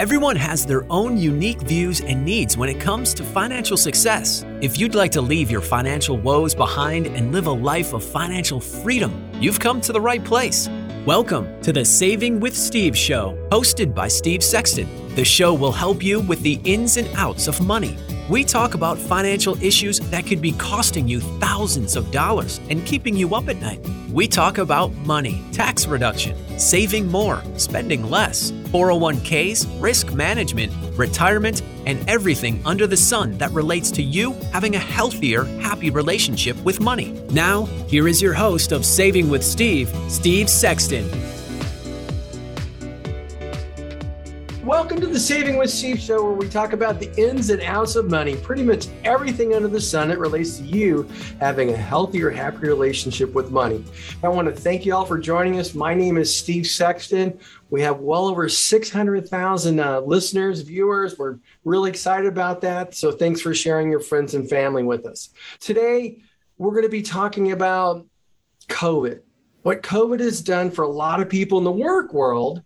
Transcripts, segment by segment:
Everyone has their own unique views and needs when it comes to financial success. If you'd like to leave your financial woes behind and live a life of financial freedom, you've come to the right place. Welcome to the Saving with Steve show, hosted by Steve Sexton. The show will help you with the ins and outs of money. We talk about financial issues that could be costing you thousands of dollars and keeping you up at night. We talk about money, tax reduction, saving more, spending less, 401ks, risk management, retirement, and everything under the sun that relates to you having a healthier, happy relationship with money. Now, here is your host of Saving with Steve, Steve Sexton. Welcome to the Saving with Steve show, where we talk about the ins and outs of money, pretty much everything under the sun that relates to you having a healthier, happier relationship with money. I want to thank you all for joining us. My name is Steve Sexton. We have well over 600,000 listeners, viewers. We're really excited about that. So thanks for sharing your friends and family with us. Today, we're going to be talking about COVID. What COVID has done for a lot of people in the work world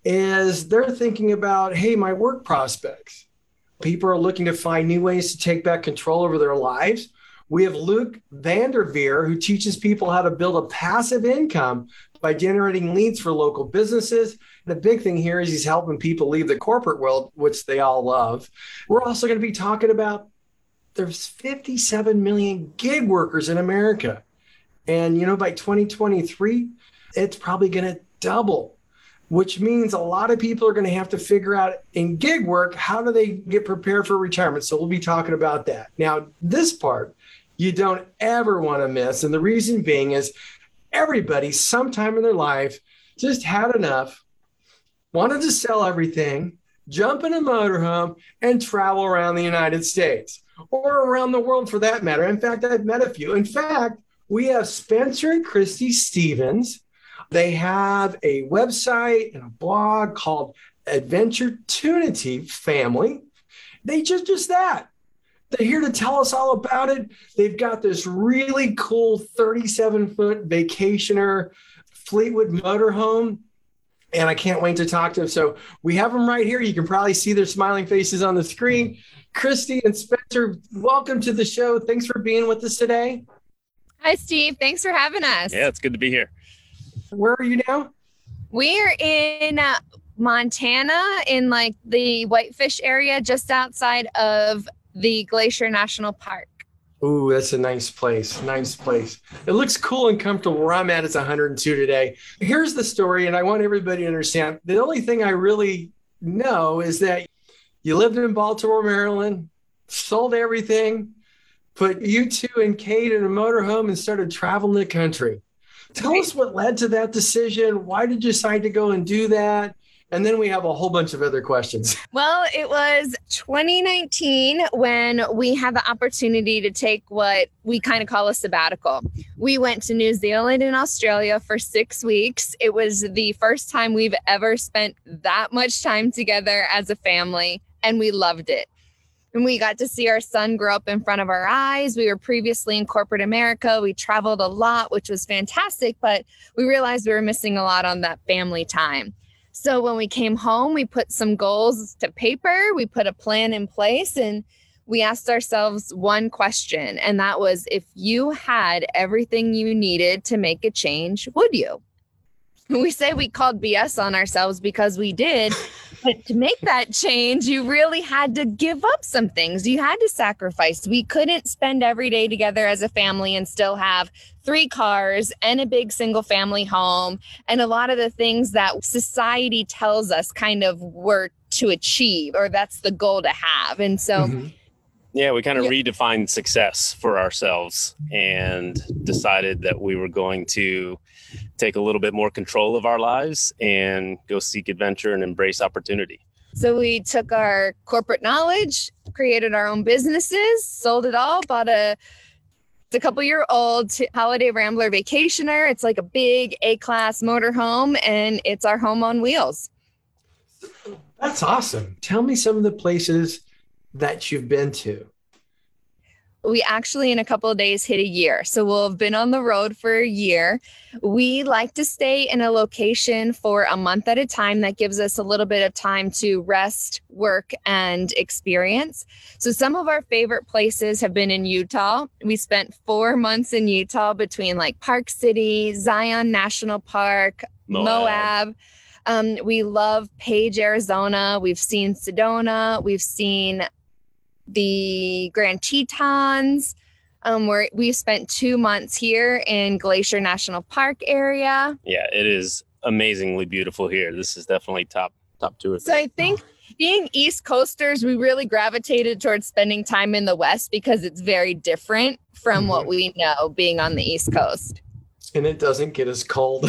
is they're thinking about, hey, my work prospects. People are looking to find new ways to take back control over their lives. We have Luke Vanderveer, who teaches people how to build a passive income by generating leads for local businesses. The big thing here is he's helping people leave the corporate world, which they all love. We're also going to be talking about there's 57 million gig workers in America. And, by 2023, it's probably going to double, which means a lot of people are going to have to figure out in gig work, how do they get prepared for retirement? So we'll be talking about that. Now, this part you don't ever want to miss. And the reason being is everybody sometime in their life just had enough, wanted to sell everything, jump in a motorhome, and travel around the United States or around the world for that matter. In fact, I've met a few. In fact, we have Spencer and Christy Stevens. They have a website and a blog called Adventure-tunity Family. They just that. They're here to tell us all about it. They've got this really cool 37-foot vacationer Fleetwood motorhome, and I can't wait to talk to them. So we have them right here. You can probably see their smiling faces on the screen. Christy and Spencer, welcome to the show. Thanks for being with us today. Hi, Steve. Thanks for having us. Yeah, it's good to be here. Where are you now? We're in Montana, in like the Whitefish area, just outside of the Glacier National Park. Ooh, that's a nice place. Nice place. It looks cool and comfortable. Where I'm at is 102 today. Here's the story, and I want everybody to understand. The only thing I really know is that you lived in Baltimore, Maryland, sold everything, put you two and Kate in a motorhome, and started traveling the country. Tell us what led to that decision. Why did you decide to go and do that? And then we have a whole bunch of other questions. Well, it was 2019 when we had the opportunity to take what we kind of call a sabbatical. We went to New Zealand and Australia for 6 weeks. It was the first time we've ever spent that much time together as a family, and we loved it. And we got to see our son grow up in front of our eyes. We were previously in corporate America. We traveled a lot, which was fantastic, but we realized we were missing a lot on that family time. So when we came home, we put some goals to paper. We put a plan in place, and we asked ourselves one question, and that was, if you had everything you needed to make a change, would you? We say we called BS on ourselves because we did, but to make that change, you really had to give up some things. You had to sacrifice. We couldn't spend every day together as a family and still have 3 cars and a big single family home. And a lot of the things that society tells us kind of were to achieve, or that's the goal to have. And so Yeah, we kind of redefined success for ourselves and decided that we were going to take a little bit more control of our lives and go seek adventure and embrace opportunity. So we took our corporate knowledge, created our own businesses, sold it all, bought a couple-year-old Holiday Rambler Vacationer. It's like a big A-class motorhome, and it's our home on wheels. That's awesome. Tell me some of the places that you've been to. We actually in a couple of days hit a year. So we'll have been on the road for a year. We like to stay in a location for a month at a time. That gives us a little bit of time to rest, work, and experience. So some of our favorite places have been in Utah. We spent 4 months in Utah between like Park City, Zion National Park, Moab. We love Page, Arizona. We've seen Sedona. We've seen the Grand Tetons. Where we spent 2 months here in Glacier National Park area. Yeah, it is amazingly beautiful here. This is definitely top 2 or 3. So I think being East Coasters, we really gravitated towards spending time in the West because it's very different from what we know being on the East Coast. And it doesn't get as cold.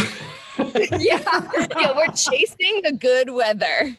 yeah, we're chasing the good weather.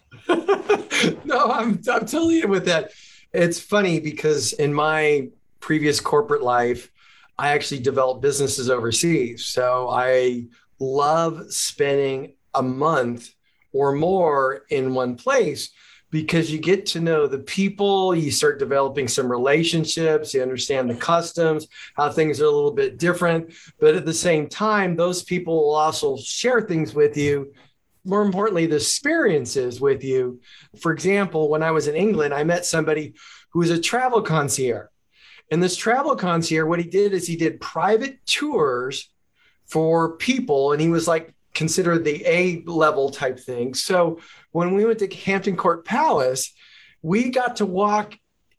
No, I'm totally in with that. It's funny because in my previous corporate life, I actually developed businesses overseas. So I love spending a month or more in one place because you get to know the people, you start developing some relationships, you understand the customs, how things are a little bit different. But at the same time, those people will also share things with you. More importantly, the experiences with you. For example, when I was in England, I met somebody who was a travel concierge. And this travel concierge, what he did is he did private tours for people. And he was like considered the A-level type thing. So when we went to Hampton Court Palace, we got to walk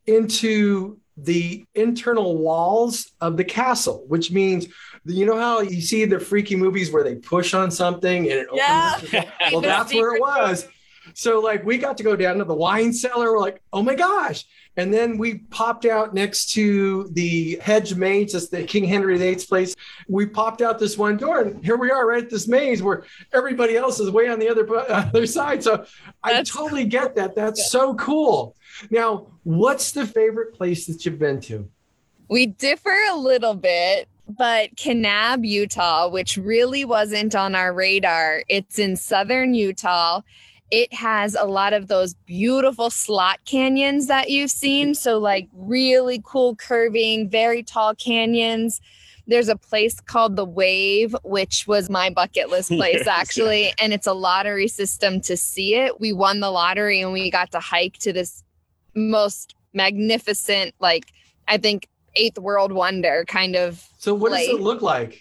into the internal walls of the castle, which means, you know how you see the freaky movies where they push on something and it opens? Well, that's where it was. So like we got to go down to the wine cellar. We're like, oh my gosh. And then we popped out next to the hedge maze, that's the King Henry VIII's place. We popped out this one door and here we are right at this maze where everybody else is way on the other side. So I totally get that. That's so cool. Now, what's the favorite place that you've been to? We differ a little bit, but Kanab, Utah, which really wasn't on our radar. It's in southern Utah. It has a lot of those beautiful slot canyons that you've seen. So like really cool curving, very tall canyons. There's a place called The Wave, which was my bucket list place actually. And it's a lottery system to see it. We won the lottery and we got to hike to this most magnificent, like I think 8th world wonder kind of. So what place. does it look like?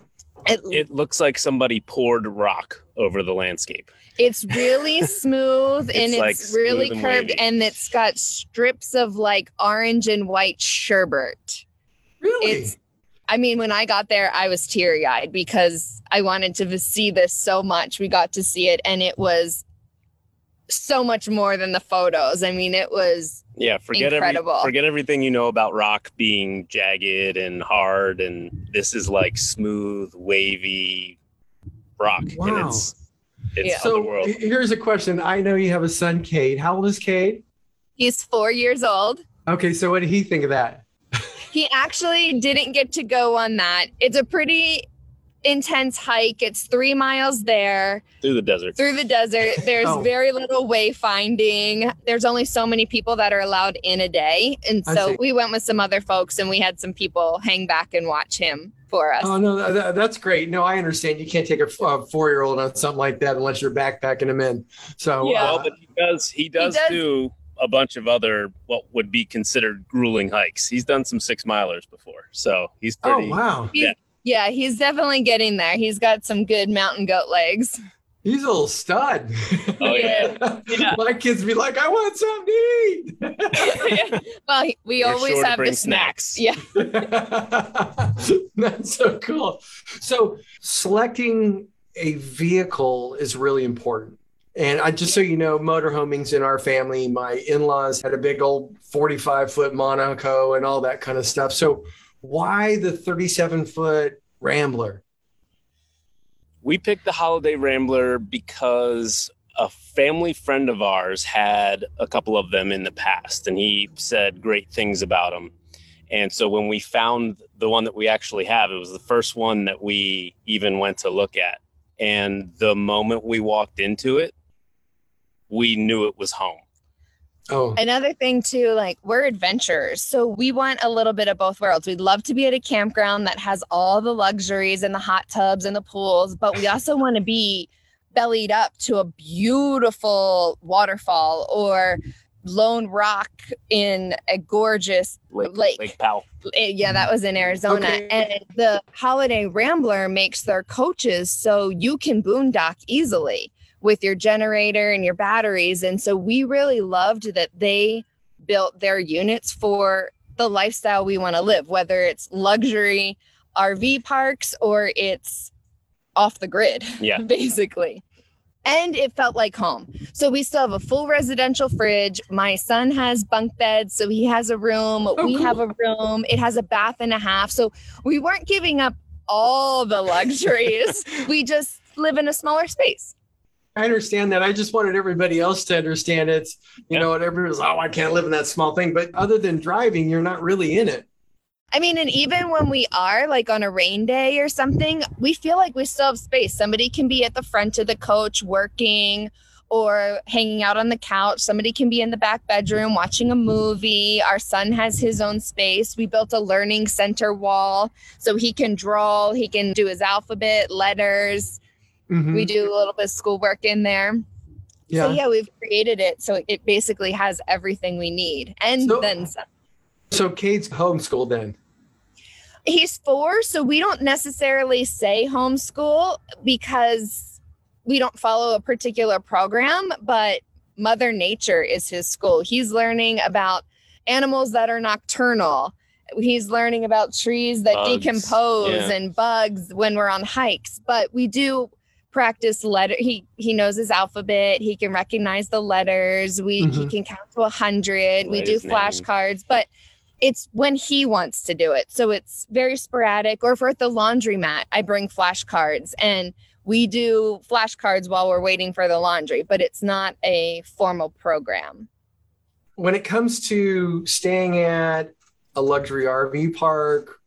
It looks like somebody poured rock over the landscape. It's really smooth and it's like really and curved wavy. and it's got strips of like orange and white sherbet. Really? I mean, when I got there, I was teary-eyed because I wanted to see this so much. We got to see it and it was so much more than the photos. I mean, it was incredible. Forget everything you know about rock being jagged and hard, and this is like smooth, wavy rock. Wow. And it's so otherworldly. here's a question. I know you have a son, Cade. How old is Cade? He's 4 years old. Okay, so what did he think of that? He actually didn't get to go on that. It's a pretty intense hike. It's 3 miles there. Through the desert. There's very little wayfinding. There's only so many people that are allowed in a day. And so we went with some other folks and we had some people hang back and watch him for us. Oh, no, that's great. No, I understand. You can't take a 4-year-old on something like that unless you're backpacking him in. So, Yeah. Well, but he does do a bunch of other, what would be considered grueling hikes. He's done some 6-milers before. So he's pretty. Oh, wow. Yeah, he's definitely getting there. He's got some good mountain goat legs. He's a little stud. Oh, yeah. My kids be like, I want something to eat. Well, we We're always sure to have bring the snacks. snacks. Yeah. That's so cool. So selecting a vehicle is really important. And I just so you know, motorhoming's in our family. My in-laws had a big old 45-foot Monaco and all that kind of stuff. So why the 37-foot Rambler? We picked the Holiday Rambler because a family friend of ours had a couple of them in the past, and he said great things about them. And so when we found the one that we actually have, it was the first one that we even went to look at. And the moment we walked into it, we knew it was home. Oh, Another thing too, like we're adventurers. So we want a little bit of both worlds. We'd love to be at a campground that has all the luxuries and the hot tubs and the pools, but we also want to be bellied up to a beautiful waterfall or Lone Rock in a gorgeous lake. Lake Powell. Yeah, that was in Arizona. Okay. And the Holiday Rambler makes their coaches so you can boondock easily with your generator and your batteries. And so we really loved that they built their units for the lifestyle we want to live, whether it's luxury RV parks or it's off the grid, Yeah. basically. And it felt like home. So we still have a full residential fridge. My son has bunk beds, so he has a room. We cool. have a room. It has a bath and a half. So we weren't giving up all the luxuries. We just live in a smaller space. I understand that. I just wanted everybody else to understand it's, you know, what everyone's, oh, I can't live in that small thing. But other than driving, you're not really in it. I mean, and even when we are like on a rain day or something, we feel like we still have space. Somebody can be at the front of the coach working or hanging out on the couch. Somebody can be in the back bedroom watching a movie. Our son has his own space. We built a learning center wall so he can draw, he can do his alphabet, letters. Mhm. We do a little bit of schoolwork in there. Yeah. So yeah, we've created it so it basically has everything we need and then some. So Cade's homeschooled then. He's 4, so we don't necessarily say homeschool because we don't follow a particular program, but Mother Nature is his school. He's learning about animals that are nocturnal. He's learning about trees that Bugs, decompose yeah. and bugs when we're on hikes. But we do practice letter. He knows his alphabet. He can recognize the letters. He can count to 100. We Write do his name. flashcards, but it's when he wants to do it. So it's very sporadic. Or if we're at the laundromat, I bring flashcards and we do flashcards while we're waiting for the laundry, but it's not a formal program. When it comes to staying at a luxury RV park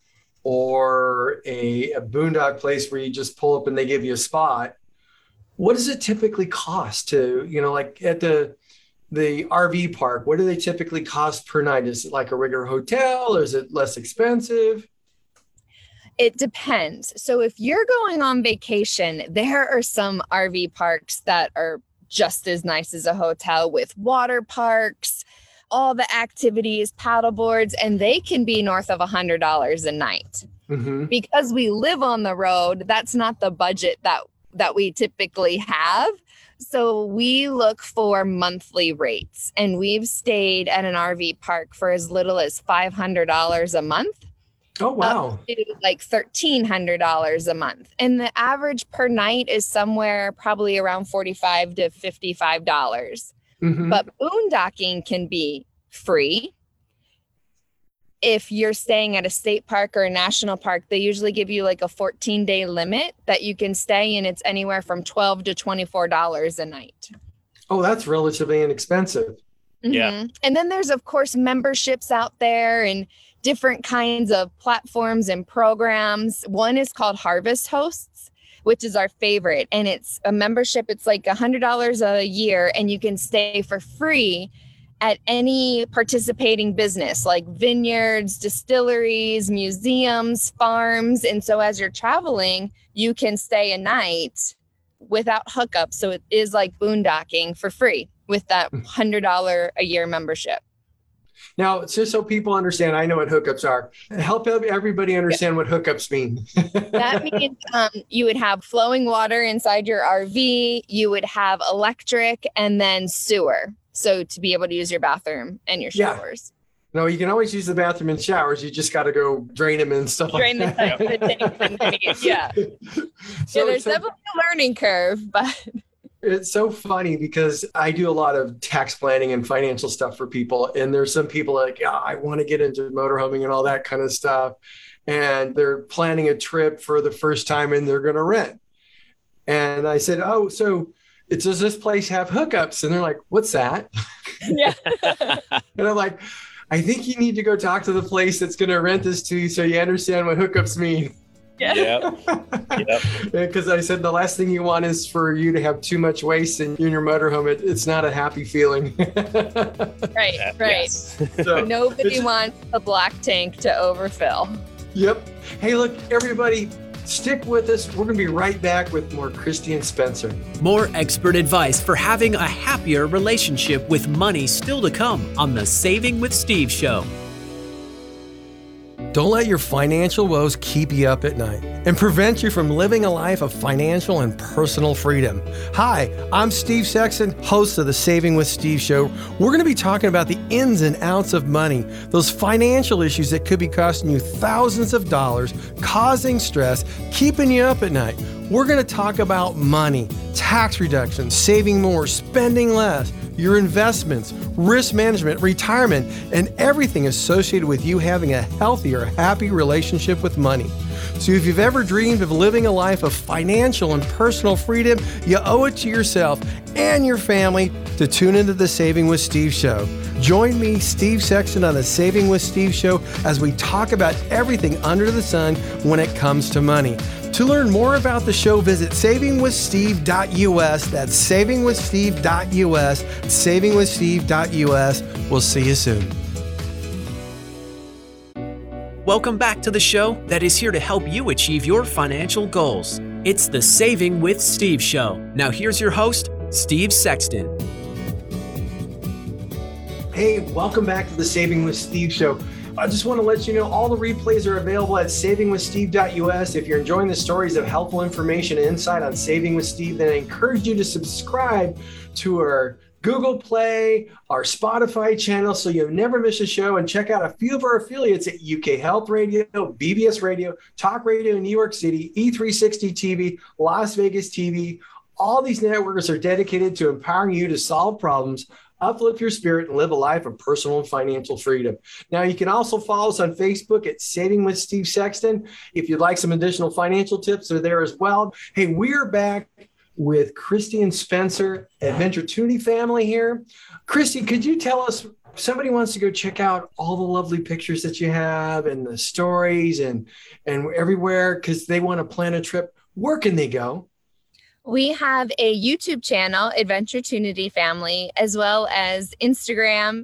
or a boondock place where you just pull up and they give you a spot, what does it typically cost to, you know, like at the RV park, what do they typically cost per night? Is it like a regular hotel or is it less expensive? It depends. So if you're going on vacation, there are some RV parks that are just as nice as a hotel with water parks, all the activities, paddle boards, and they can be north of $100 a night. Mm-hmm. Because we live on the road, that's not the budget that we typically have. So we look for monthly rates, and we've stayed at an RV park for as little as $500 a month. Oh, wow. Up to like $1,300 a month. And the average per night is somewhere probably around $45 to $55. Mm-hmm. But boondocking can be free. If you're staying at a state park or a national park, they usually give you like a 14-day limit that you can stay, and it's anywhere from $12 to $24 a night. Oh, that's relatively inexpensive. Yeah. Mhm. And then there's, of course, memberships out there and different kinds of platforms and programs. One is called Harvest Hosts, which is our favorite. And it's a membership. It's like $100 a year, and you can stay for free at any participating business like vineyards, distilleries, museums, farms. And so as you're traveling, you can stay a night without hookups. So it is like boondocking for free with that $100 a year membership. Now, just so people understand, I know what hookups are. Help everybody understand what hookups mean. That means you would have flowing water inside your RV, you would have electric, and then sewer. So to be able to use your bathroom and your Yeah. showers. No, you can always use the bathroom and showers. You just got to go drain them and stuff Drain the like that. tanks and things. Yeah. So, There's definitely a learning curve, but it's so funny because I do a lot of tax planning and financial stuff for people. And there's some people like, yeah, I want to get into motorhoming and all that kind of stuff. And they're planning a trip for the first time and they're going to rent. And I said, oh, so does this place have hookups? And they're like, what's that? yeah. And I'm like, I think you need to go talk to the place that's going to rent this to you so you understand what hookups mean. Yep. Because I said the last thing you want is for you to have too much waste in your motorhome. It's not a happy feeling. Right. Yes. So, Nobody wants the black tank to overfill. Yep. Hey, look, everybody, stick with us. We're going to be right back with more Christy and Spencer. More expert advice for having a happier relationship with money still to come on the Saving with Steve show. Don't let your financial woes keep you up at night and prevent you from living a life of financial and personal freedom. Hi, I'm Steve Sexton, host of the Saving with Steve show. We're going to be talking about the ins and outs of money, those financial issues that could be costing you thousands of dollars, causing stress, keeping you up at night. We're going to talk about money, tax reduction, saving more, spending less, your investments, risk management, retirement, and everything associated with you having a healthier, happy relationship with money. So if you've ever dreamed of living a life of financial and personal freedom, you owe it to yourself and your family to tune into the Saving with Steve show. Join me, Steve Sexton, on the Saving with Steve show as we talk about everything under the sun when it comes to money. To learn more about the show, visit savingwithsteve.us. That's savingwithsteve.us, savingwithsteve.us. We'll see you soon. Welcome back to the show that is here to help you achieve your financial goals. It's the Saving with Steve show. Now here's your host, Steve Sexton. Hey, welcome back to the Saving with Steve show. I just want to let you know all the replays are available at savingwithsteve.us. If you're enjoying the stories of helpful information and insight on Saving with Steve, then I encourage you to subscribe to our Google Play, our Spotify channel, so you'll never miss a show, and check out a few of our affiliates at UK Health Radio, BBS Radio, Talk Radio in New York City, E360 TV, Las Vegas TV. All these networks are dedicated to empowering you to solve problems, uplift your spirit, and live a life of personal and financial freedom. Now, you can also follow us on Facebook at Saving with Steve Sexton. If you'd like some additional financial tips, they're there as well. Hey, we're back with Christy and Spencer, Adventure Toonie family here. Christy, could you tell us, somebody wants to go check out all the lovely pictures that you have and the stories and everywhere because they want to plan a trip. Where can they go? We have a YouTube channel, Adventure Toonie Family, as well as Instagram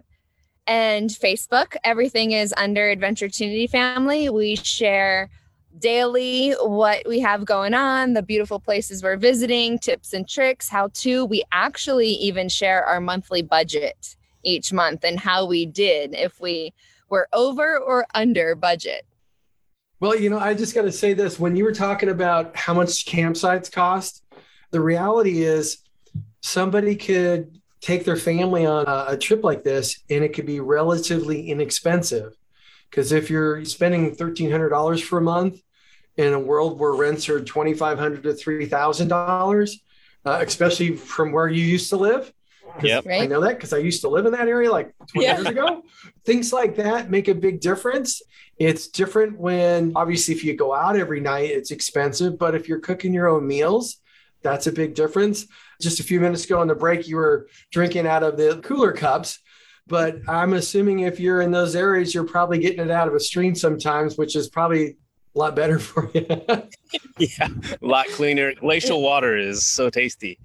and Facebook. Everything is under Adventure Toonie Family. We share daily what we have going on, the beautiful places we're visiting, tips and tricks, how to. We actually even share our monthly budget each month and how we did, if we were over or under budget. Well, I just got to say this. When you were talking about how much campsites cost, the reality is somebody could take their family on a trip like this and it could be relatively inexpensive. Because if you're spending $1,300 for a month in a world where rents are $2,500 to $3,000, especially from where you used to live. Yep. Right. I know that because I used to live in that area like 20 years ago. Things like that make a big difference. It's different when, obviously, if you go out every night, it's expensive. But if you're cooking your own meals, that's a big difference. Just a few minutes ago on the break, you were drinking out of the cooler cups. But I'm assuming if you're in those areas, you're probably getting it out of a stream sometimes, which is probably a lot better for you. Yeah, a lot cleaner. Glacial water is so tasty.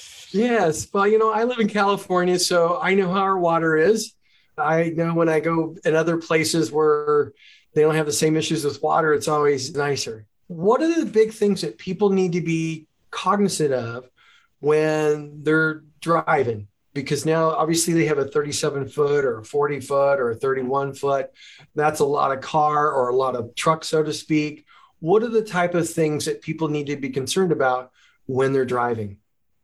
Yes. Well, I live in California, so I know how our water is. I know when I go in other places where they don't have the same issues with water, it's always nicer. What are the big things that people need to be cognizant of when they're driving? Because now obviously they have a 37-foot or a 40-foot or a 31-foot. That's a lot of car or a lot of truck, so to speak. What are the type of things that people need to be concerned about when they're driving?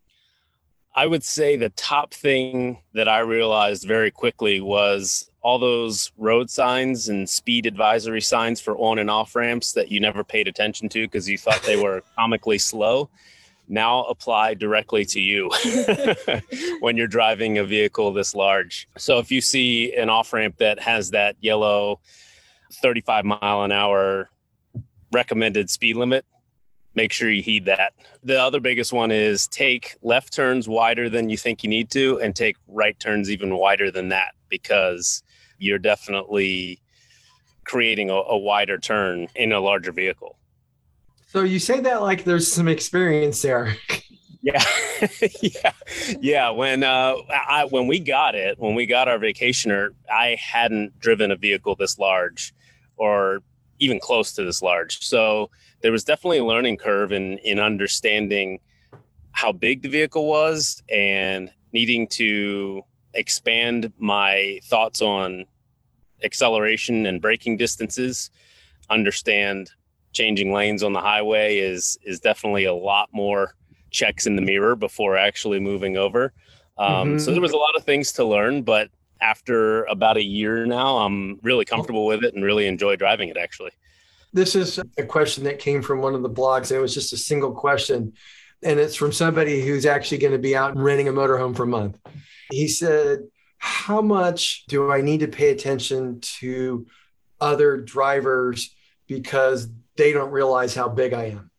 I would say the top thing that I realized very quickly was all those road signs and speed advisory signs for on and off ramps that you never paid attention to because you thought they were comically slow now apply directly to you when you're driving a vehicle this large. So if you see an off ramp that has that yellow 35 mile an hour recommended speed limit, make sure you heed that. The other biggest one is take left turns wider than you think you need to and take right turns even wider than that, because you're definitely creating a wider turn in a larger vehicle. So you say that like there's some experience there. Yeah. Yeah. When we got our Vacationer, I hadn't driven a vehicle this large or even close to this large. So there was definitely a learning curve in understanding how big the vehicle was and needing to expand my thoughts on acceleration and braking distances. Understand changing lanes on the highway is definitely a lot more checks in the mirror before actually moving over. So there was a lot of things to learn, but after about a year now, I'm really comfortable with it and really enjoy driving it, actually. This is a question that came from one of the blogs. It was just a single question, and it's from somebody who's actually going to be out renting a motorhome for a month. He said, how much do I need to pay attention to other drivers because they don't realize how big I am?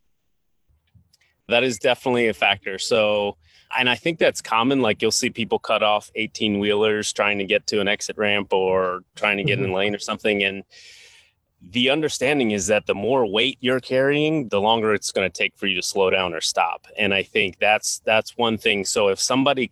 That is definitely a factor. So, and I think that's common. Like you'll see people cut off 18-wheelers trying to get to an exit ramp or trying to get in a lane or something. And the understanding is that the more weight you're carrying, the longer it's going to take for you to slow down or stop. And I think that's one thing. So if somebody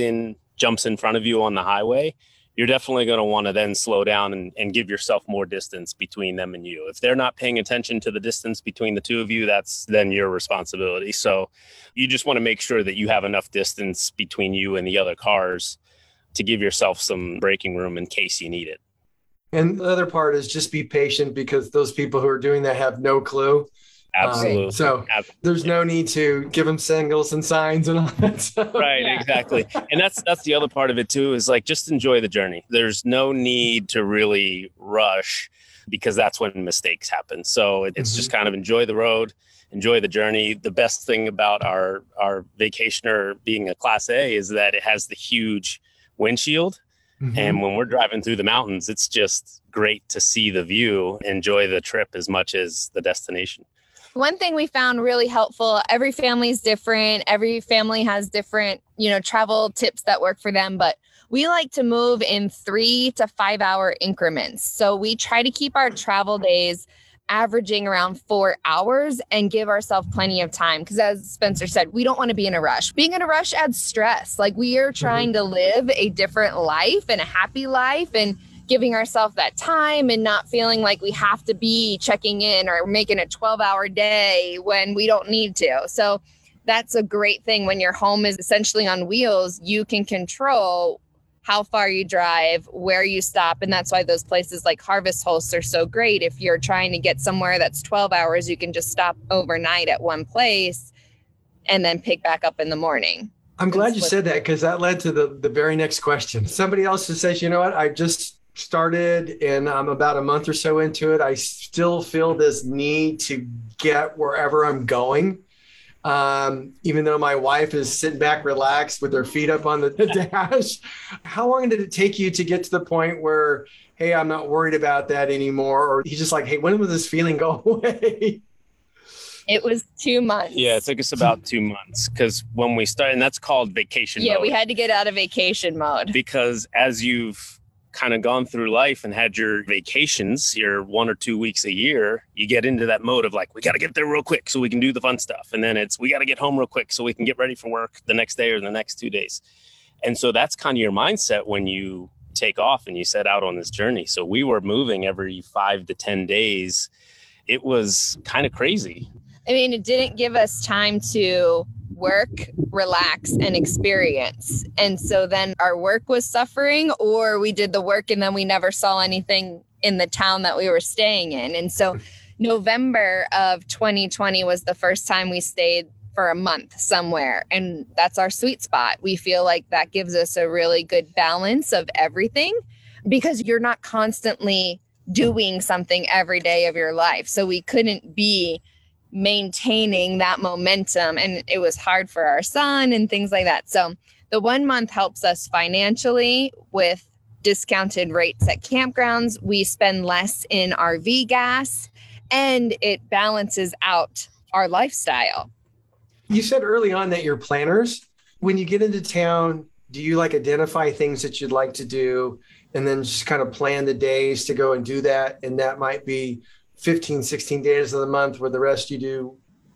jumps in front of you on the highway, you're definitely going to want to then slow down and give yourself more distance between them and you. If they're not paying attention to the distance between the two of you, that's then your responsibility. So you just want to make sure that you have enough distance between you and the other cars to give yourself some braking room in case you need it. And the other part is just be patient because those people who are doing that have no clue. Absolutely. So there's no need to give them signals and signs and all that stuff. Right, exactly. And that's the other part of it too, is like, just enjoy the journey. There's no need to really rush because that's when mistakes happen. So it's just kind of enjoy the road, enjoy the journey. The best thing about our Vacationer being a Class A is that it has the huge windshield. And when we're driving through the mountains, it's just great to see the view, enjoy the trip as much as the destination. One thing we found really helpful, every family is different. Every family has different, travel tips that work for them, but we like to move in 3 to 5 hour increments. So we try to keep our travel days averaging around 4 hours and give ourselves plenty of time. Because as Spencer said, we don't want to be in a rush. Being in a rush adds stress. Like we are trying to live a different life and a happy life and giving ourselves that time and not feeling like we have to be checking in or making a 12-hour day when we don't need to. So that's a great thing. When your home is essentially on wheels, you can control how far you drive, where you stop. And that's why those places like Harvest Hosts are so great. If you're trying to get somewhere that's 12 hours, you can just stop overnight at one place and then pick back up in the morning. I'm glad you said that because that led to the very next question. Somebody else who says, you know what, I just started and I'm about a month or so into it. I still feel this need to get wherever I'm going. Even though my wife is sitting back relaxed with her feet up on the dash. How long did it take you to get to the point where, hey, I'm not worried about that anymore? Or he's just like, hey, when will this feeling go away? It was 2 months. Yeah, it took us about 2 months because when we started, and that's called vacation mode. Yeah, we had to get out of vacation mode. Because as you've kind of gone through life and had your vacations, your 1 or 2 weeks a year, you get into that mode of like, we got to get there real quick so we can do the fun stuff. And then it's, we got to get home real quick so we can get ready for work the next day or the next 2 days. And so that's kind of your mindset when you take off and you set out on this journey. So we were moving every 5 to 10 days. It was kind of crazy. I mean, it didn't give us time to work, relax, and experience. And so then our work was suffering, or we did the work and then we never saw anything in the town that we were staying in. And so November of 2020 was the first time we stayed for a month somewhere. And that's our sweet spot. We feel like that gives us a really good balance of everything because you're not constantly doing something every day of your life. So we couldn't be maintaining that momentum, and it was hard for our son and things like that. So the 1 month helps us financially with discounted rates at campgrounds. We spend less in RV gas and it balances out our lifestyle. You said early on that you're planners. When you get into town, do you like identify things that you'd like to do and then just kind of plan the days to go and do that? And that might be 15, 16 days of the month where the rest you do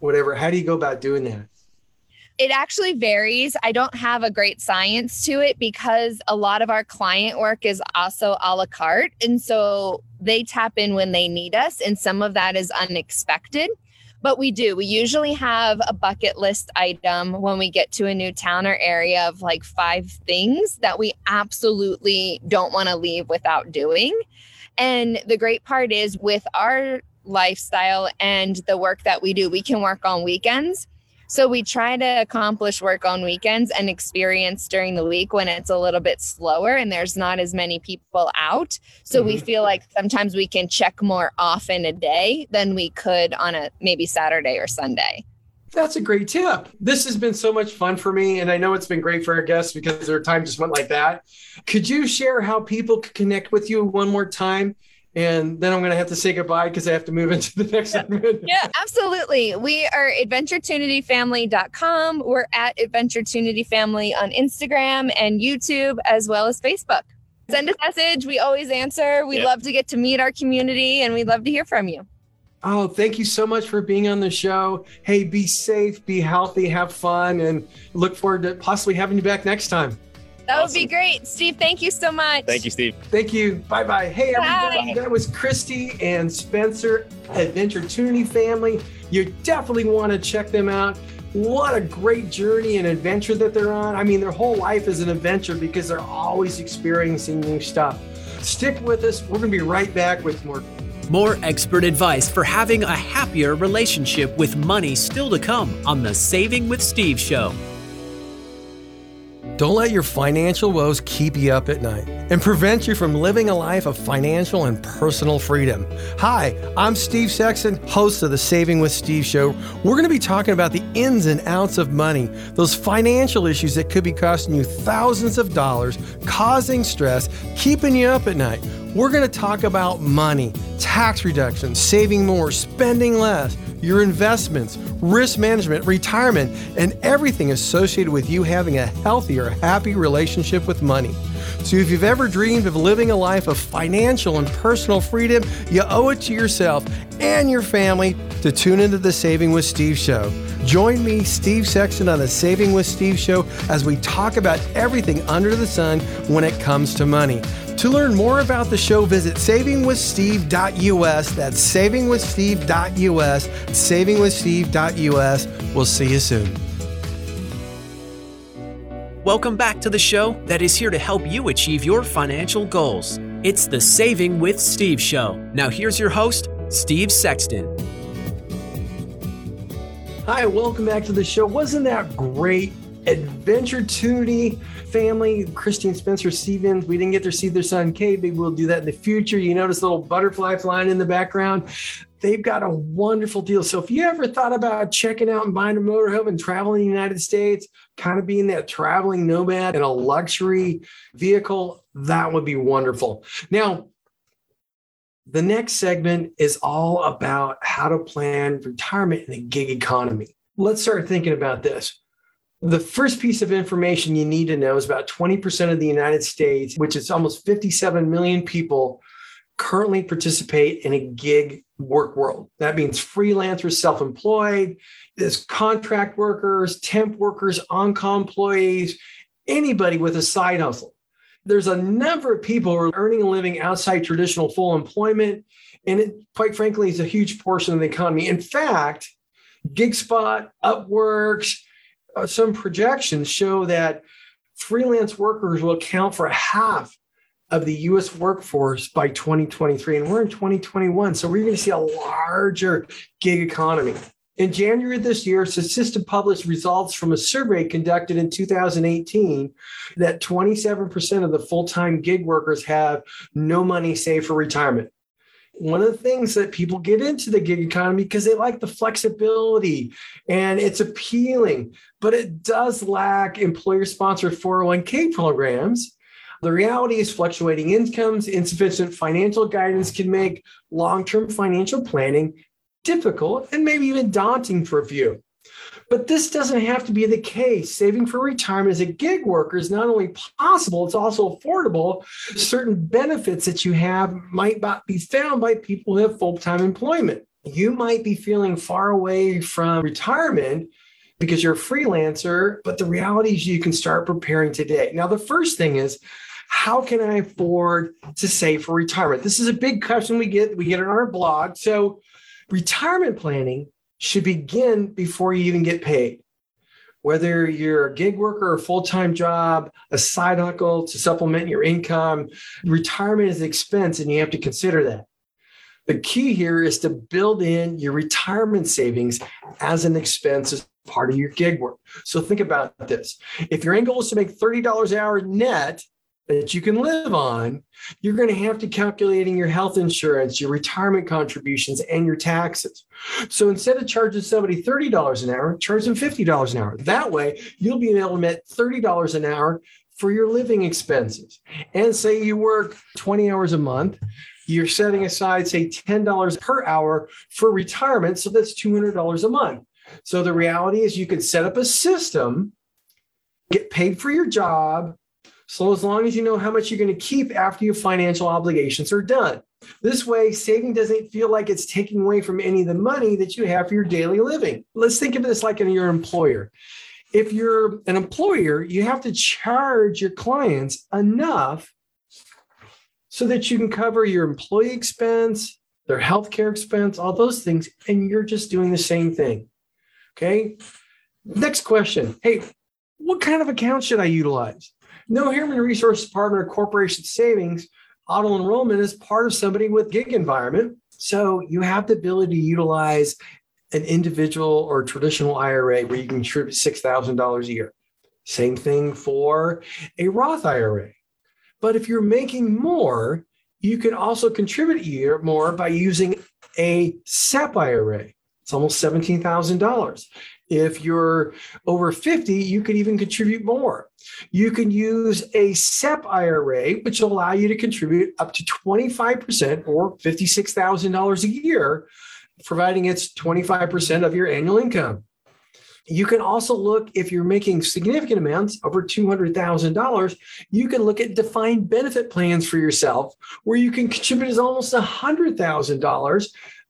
whatever. How do you go about doing that? It actually varies. I don't have a great science to it because a lot of our client work is also a la carte. And so they tap in when they need us. And some of that is unexpected. But we usually have a bucket list item when we get to a new town or area of like 5 things that we absolutely don't want to leave without doing. And the great part is with our lifestyle and the work that we do, we can work on weekends. So we try to accomplish work on weekends and experience during the week when it's a little bit slower and there's not as many people out. So we feel like sometimes we can check more off in a day than we could on a maybe Saturday or Sunday. That's a great tip. This has been so much fun for me. And I know it's been great for our guests because their time just went like that. Could you share how people could connect with you one more time? And then I'm going to have to say goodbye because I have to move into the next segment. Yeah, absolutely. We are adventuretunityfamily.com. We're at Adventure Family on Instagram and YouTube, as well as Facebook. Send a message. We always answer. We love to get to meet our community and we'd love to hear from you. Oh, thank you so much for being on the show. Hey, be safe, be healthy, have fun, and look forward to possibly having you back next time. That would be great. Steve, thank you so much. Thank you, Steve. Thank you. Bye-bye. Hey, everybody. That was Christy and Spencer, Adventure Family. You definitely want to check them out. What a great journey and adventure that they're on. I mean, their whole life is an adventure because they're always experiencing new stuff. Stick with us. We're going to be right back with more. More expert advice for having a happier relationship with money still to come on the Saving with Steve show. Don't let your financial woes keep you up at night and prevent you from living a life of financial and personal freedom. Hi, I'm Steve Sexton, host of the Saving with Steve show. We're going to be talking about the ins and outs of money, those financial issues that could be costing you thousands of dollars, causing stress, keeping you up at night. We're going to talk about money, tax reduction, saving more, spending less, your investments, risk management, retirement, and everything associated with you having a healthier, happy relationship with money. So if you've ever dreamed of living a life of financial and personal freedom, you owe it to yourself and your family to tune into the Saving with Steve show. Join me, Steve Sexton, on the Saving with Steve show as we talk about everything under the sun when it comes to money. To learn more about the show, visit savingwithsteve.us. That's savingwithsteve.us, savingwithsteve.us. We'll see you soon. Welcome back to the show that is here to help you achieve your financial goals. It's the Saving with Steve show. Now here's your host, Steve Sexton. Hi, welcome back to the show. Wasn't that great? Adventure Family, Christy and Spencer Stevens. We didn't get to see their son, Kate. Maybe we'll do that in the future. You notice a little butterfly flying in the background. They've got a wonderful deal. So if you ever thought about checking out and buying a motorhome and traveling in the United States, kind of being that traveling nomad in a luxury vehicle, that would be wonderful. Now, the next segment is all about how to plan retirement in the gig economy. Let's start thinking about this. The first piece of information you need to know is about 20% of the United States, which is almost 57 million people, currently participate in a gig work world. That means freelancers, self-employed, there's contract workers, temp workers, on-call employees, anybody with a side hustle. There's a number of people who are earning a living outside traditional full employment, and it, quite frankly, is a huge portion of the economy. In fact, GigSpot, Upworks, some projections show that freelance workers will account for half of the U.S. workforce by 2023. And we're in 2021. So we're going to see a larger gig economy. In January of this year, Statista published results from a survey conducted in 2018 that 27% of the full-time gig workers have no money saved for retirement. One of the things that people get into the gig economy because they like the flexibility and it's appealing, but it does lack employer-sponsored 401k programs. The reality is fluctuating incomes, insufficient financial guidance can make long-term financial planning difficult and maybe even daunting for a few. But this doesn't have to be the case. Saving for retirement as a gig worker is not only possible, it's also affordable. Certain benefits that you have might not be found by people who have full-time employment. You might be feeling far away from retirement because you're a freelancer, but the reality is you can start preparing today. Now, the first thing is, how can I afford to save for retirement? This is a big question we get on our blog. So retirement planning should begin before you even get paid. Whether you're a gig worker or a full-time job, a side hustle to supplement your income, retirement is an expense and you have to consider that. The key here is to build in your retirement savings as an expense as part of your gig work. So think about this. If your end goal is to make $30 an hour net that you can live on, you're going to have to calculate in your health insurance, your retirement contributions, and your taxes. So instead of charging somebody $30 an hour, charge them $50 an hour. That way, you'll be able to make $30 an hour for your living expenses. And say you work 20 hours a month, you're setting aside, say, $10 per hour for retirement. So that's $200 a month. So the reality is you can set up a system, get paid for your job, so as long as you know how much you're going to keep after your financial obligations are done. This way, saving doesn't feel like it's taking away from any of the money that you have for your daily living. Let's think of this like your employer. If you're an employer, you have to charge your clients enough so that you can cover your employee expense, their healthcare expense, all those things, and you're just doing the same thing. Okay. Next question. Hey, what kind of account should I utilize? No Human Resource Department or corporation savings auto enrollment is part of somebody with gig environment. So you have the ability to utilize an individual or traditional IRA where you can contribute $6,000 a year. Same thing for a Roth IRA. But if you're making more, you can also contribute more by using a SEP IRA. It's almost $17,000. If you're over 50, you could even contribute more. You can use a SEP IRA, which will allow you to contribute up to 25% or $56,000 a year, providing it's 25% of your annual income. You can also look, if you're making significant amounts, over $200,000, you can look at defined benefit plans for yourself, where you can contribute as almost $100,000,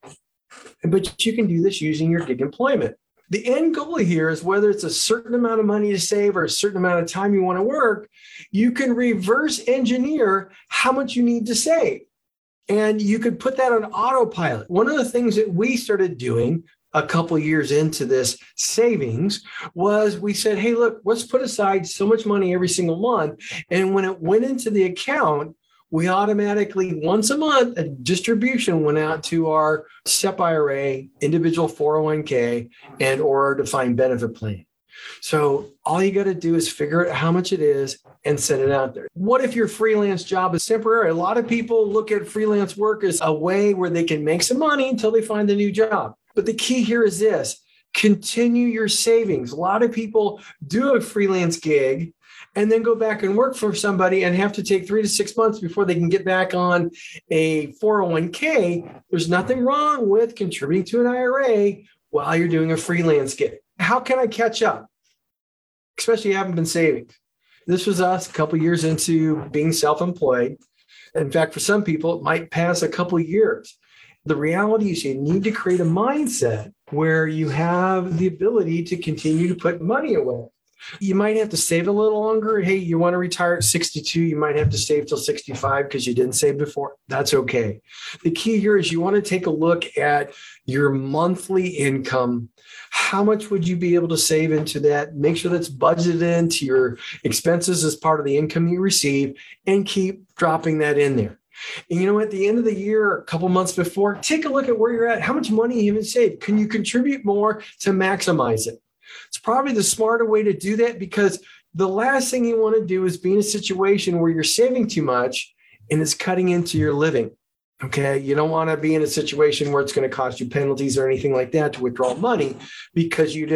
but you can do this using your gig employment. The end goal here is whether it's a certain amount of money to save or a certain amount of time you want to work, you can reverse engineer how much you need to save. And you could put that on autopilot. One of the things that we started doing a couple of years into this savings was we said, hey, look, let's put aside so much money every single month. And when it went into the account, we automatically, once a month, a distribution went out to our SEP IRA, individual 401k, and or our defined benefit plan. So all you got to do is figure out how much it is and send it out there. What if your freelance job is temporary? A lot of people look at freelance work as a way where they can make some money until they find a new job. But the key here is this: continue your savings. A lot of people do a freelance gig and then go back and work for somebody and have to take 3 to 6 months before they can get back on a 401k. There's nothing wrong with contributing to an IRA while you're doing a freelance gig. How can I catch up? Especially if you haven't been saving. This was us a couple of years into being self-employed. In fact, for some people, it might pass a couple of years. The reality is you need to create a mindset where you have the ability to continue to put money away. You might have to save a little longer. Hey, you want to retire at 62, you might have to save till 65 because you didn't save before. That's okay. The key here is you want to take a look at your monthly income. How much would you be able to save into that? Make sure that's budgeted into your expenses as part of the income you receive, and keep dropping that in there. And you know, at the end of the year, a couple months before, take a look at where you're at. How much money you even saved? Can you contribute more to maximize it? It's probably the smarter way to do that, because the last thing you want to do is be in a situation where you're saving too much and it's cutting into your living. Okay. You don't want to be in a situation where it's going to cost you penalties or anything like that to withdraw money because you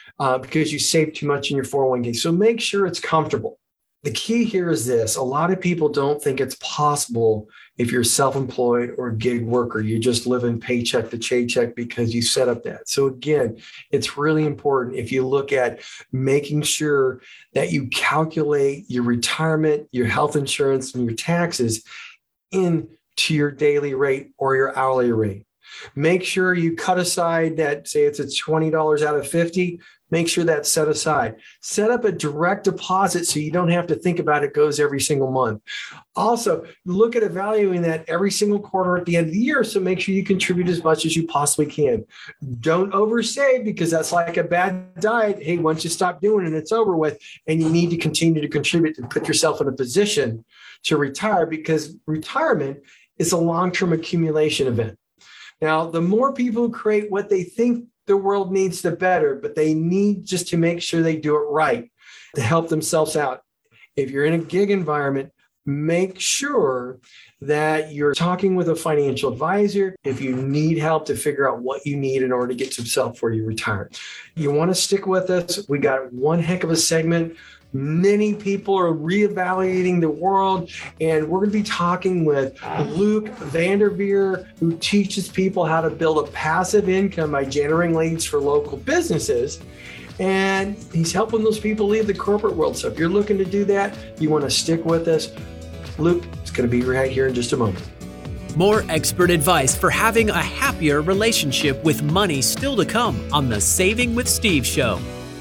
saved too much in your 401k. So make sure it's comfortable. The key here is this: a lot of people don't think it's possible if you're self-employed or a gig worker. You just live in paycheck to paycheck because you set up that. So again, it's really important if you look at making sure that you calculate your retirement, your health insurance, and your taxes into your daily rate or your hourly rate. Make sure you cut aside that, say it's $20 out of 50. Make sure that's set aside. Set up a direct deposit so you don't have to think about it goes every single month. Also, look at evaluating that every single quarter at the end of the year. So make sure you contribute as much as you possibly can. Don't oversave, because that's like a bad diet. Hey, once you stop doing it, it's over with, and you need to continue to contribute to put yourself in a position to retire, because retirement is a long-term accumulation event. Now, the more people create what they think the world needs, the better, but they need just to make sure they do it right to help themselves out. If you're in a gig environment, make sure that you're talking with a financial advisor if you need help to figure out what you need in order to get yourself before you retire. You want to stick with us. We got one heck of a segment. Many people are reevaluating the world, and we're going to be talking with Luke Vanderveer, who teaches people how to build a passive income by generating leads for local businesses. And he's helping those people leave the corporate world. So if you're looking to do that, you want to stick with us. Luke is going to be right here in just a moment. More expert advice for having a happier relationship with money still to come on the Saving with Steve show.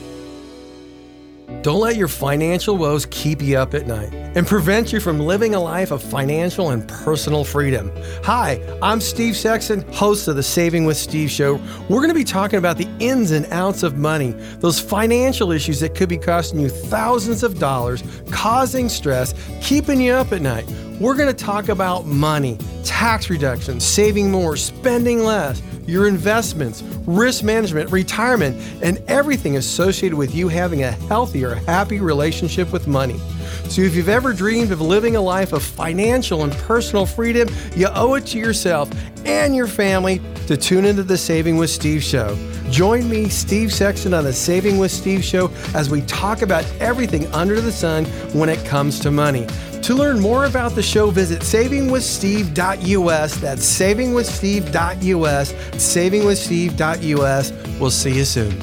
Don't let your financial woes keep you up at night and prevent you from living a life of financial and personal freedom. Hi, I'm Steve Sexton, host of the Saving with Steve show. We're going to be talking about the ins and outs of money, those financial issues that could be costing you thousands of dollars, causing stress, keeping you up at night. We're going to talk about money, tax reduction, saving more, spending less, your investments, risk management, retirement, and everything associated with you having a healthier, happy relationship with money. So if you've ever dreamed of living a life of financial and personal freedom, you owe it to yourself and your family to tune into the Saving with Steve show. Join me, Steve Sexton, on the Saving with Steve show as we talk about everything under the sun when it comes to money. To learn more about the show, visit savingwithsteve.us. That's savingwithsteve.us, savingwithsteve.us. We'll see you soon.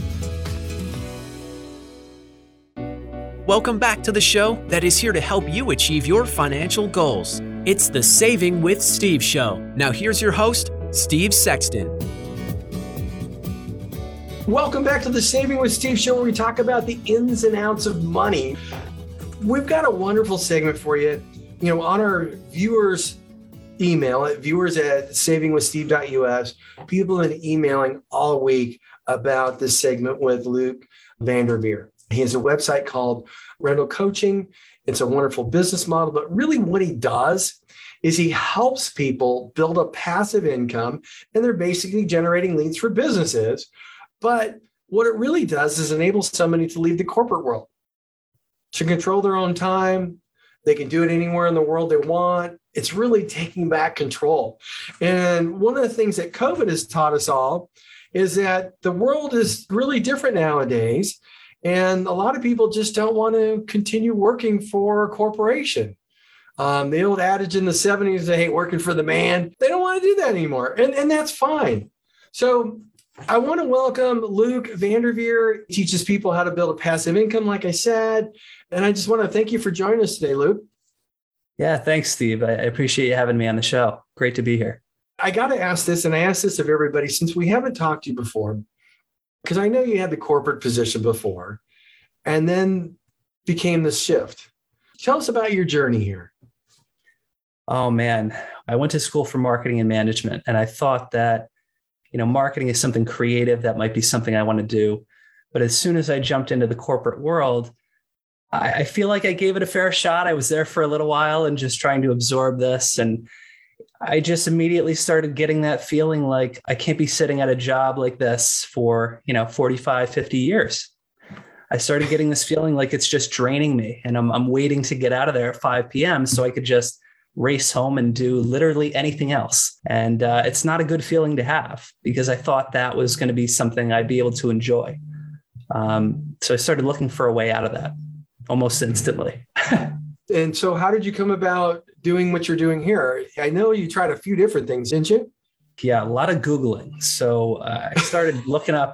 Welcome back to the show that is here to help you achieve your financial goals. It's the Saving with Steve show. Now here's your host, Steve Sexton. Welcome back to the Saving with Steve show, where we talk about the ins and outs of money. We've got a wonderful segment for you. You know, on our viewers' email at viewers@savingwithsteve.us, people have been emailing all week about this segment with Luke Vanderveer. He has a website called Rental Coaching. It's a wonderful business model, but really what he does is he helps people build a passive income, and they're basically generating leads for businesses. But what it really does is enable somebody to leave the corporate world, to control their own time. They can do it anywhere in the world they want. It's really taking back control. And one of the things that COVID has taught us all is that the world is really different nowadays. And a lot of people just don't want to continue working for a corporation. The old adage in the 70s, they hate working for the man. They don't want to do that anymore. And that's fine. So I want to welcome Luke Vanderveer. He teaches people how to build a passive income, like I said. And I just want to thank you for joining us today, Luke. Yeah, thanks, Steve. I appreciate you having me on the show. Great to be here. I got to ask this, and I ask this of everybody since we haven't talked to you before, because I know you had the corporate position before and then became the shift. Tell us about your journey here. Oh, man. I went to school for marketing and management, and I thought that marketing is something creative that might be something I want to do. But as soon as I jumped into the corporate world, I feel like I gave it a fair shot. I was there for a little while and just trying to absorb this. And I just immediately started getting that feeling like I can't be sitting at a job like this for, 45, 50 years. I started getting this feeling like it's just draining me. And I'm waiting to get out of there at 5 p.m. so I could just race home and do literally anything else. And it's not a good feeling to have, because I thought that was going to be something I'd be able to enjoy. So I started looking for a way out of that almost instantly. And so how did you come about doing what you're doing here? I know you tried a few different things, didn't you? Yeah, a lot of Googling. So I started looking up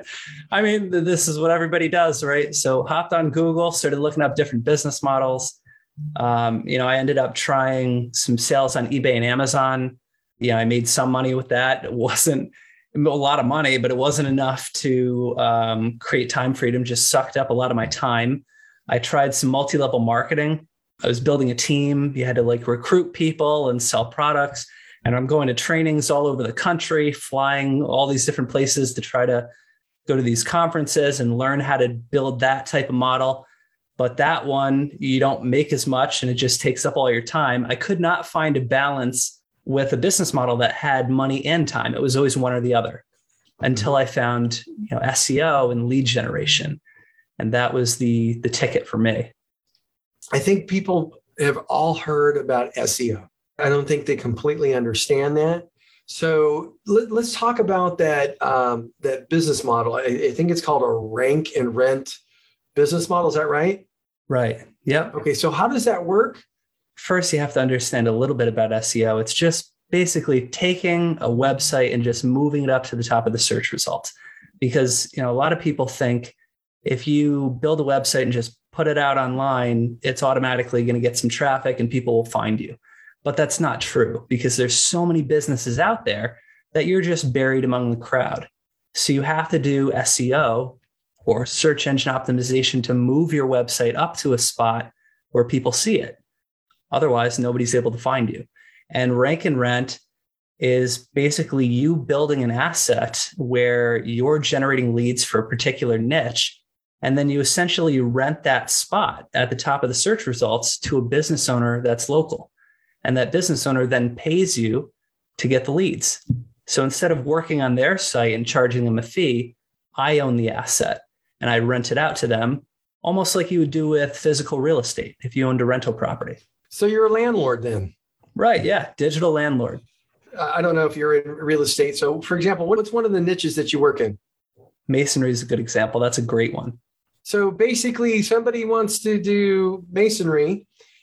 this is what everybody does, right? So hopped on Google, started looking up different business models. I ended up trying some sales on eBay and Amazon. I made some money with that. It wasn't a lot of money, but it wasn't enough to create time freedom, just sucked up a lot of my time. I tried some multi-level marketing. I was building a team. You had to like recruit people and sell products. And I'm going to trainings all over the country, flying all these different places to try to go to these conferences and learn how to build that type of model. But that one, you don't make as much and it just takes up all your time. I could not find a balance with a business model that had money and time. It was always one or the other until I found SEO and lead generation. And that was the ticket for me. I think people have all heard about SEO. I don't think they completely understand that. So let's talk about that business model. I think it's called a rank and rent business model. Is that right? Right. Yep. Okay. So how does that work? First, you have to understand a little bit about SEO. It's just basically taking a website and just moving it up to the top of the search results. Because a lot of people think if you build a website and just put it out online, it's automatically going to get some traffic and people will find you. But that's not true because there's so many businesses out there that you're just buried among the crowd. So you have to do SEO or search engine optimization to move your website up to a spot where people see it. Otherwise, nobody's able to find you. And rank and rent is basically you building an asset where you're generating leads for a particular niche. And then you essentially rent that spot at the top of the search results to a business owner that's local. And that business owner then pays you to get the leads. So instead of working on their site and charging them a fee, I own the asset and I rent it out to them, almost like you would do with physical real estate if you owned a rental property. So you're a landlord then? Right. Yeah. Digital landlord. I don't know if you're in real estate. So for example, what's one of the niches that you work in? Masonry is a good example. That's a great one. So basically somebody wants to do masonry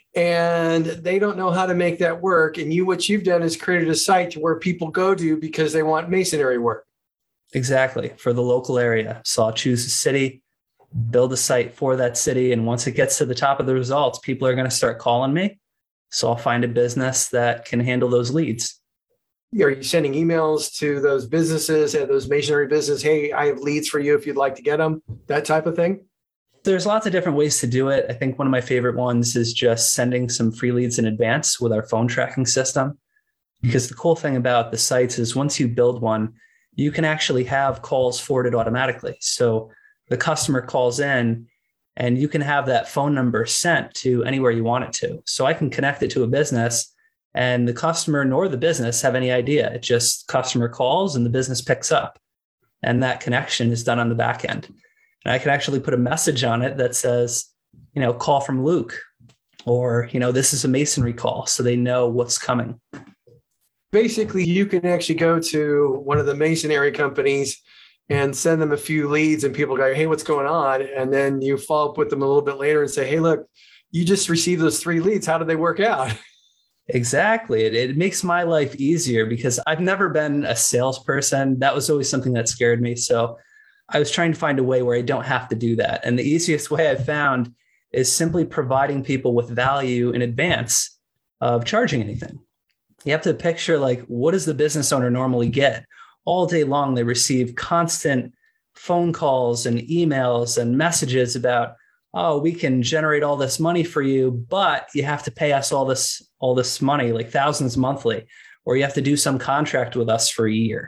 and they don't know how to make that work. And what you've done is created a site to where people go to because they want masonry work. Exactly. For the local area. So I'll choose a city, build a site for that city. And once it gets to the top of the results, people are going to start calling me. So I'll find a business that can handle those leads. Are you sending emails to those businesses and those masonry businesses? Hey, I have leads for you if you'd like to get them, that type of thing? There's lots of different ways to do it. I think one of my favorite ones is just sending some free leads in advance with our phone tracking system. Because the cool thing about the sites is once you build one, you can actually have calls forwarded automatically. So the customer calls in and you can have that phone number sent to anywhere you want it to. So I can connect it to a business and the customer nor the business have any idea. It just customer calls and the business picks up. And that connection is done on the back end. And I can actually put a message on it that says, call from Luke, or, this is a masonry call. So they know what's coming. Basically, you can actually go to one of the masonry companies and send them a few leads and people go, hey, what's going on? And then you follow up with them a little bit later and say, hey, look, you just received those 3 leads. How did they work out? Exactly. It makes my life easier because I've never been a salesperson. That was always something that scared me. So I was trying to find a way where I don't have to do that. And the easiest way I've found is simply providing people with value in advance of charging anything. You have to picture what does the business owner normally get? All day long, they receive constant phone calls and emails and messages about, oh, we can generate all this money for you, but you have to pay us all this money, like thousands monthly, or you have to do some contract with us for a year.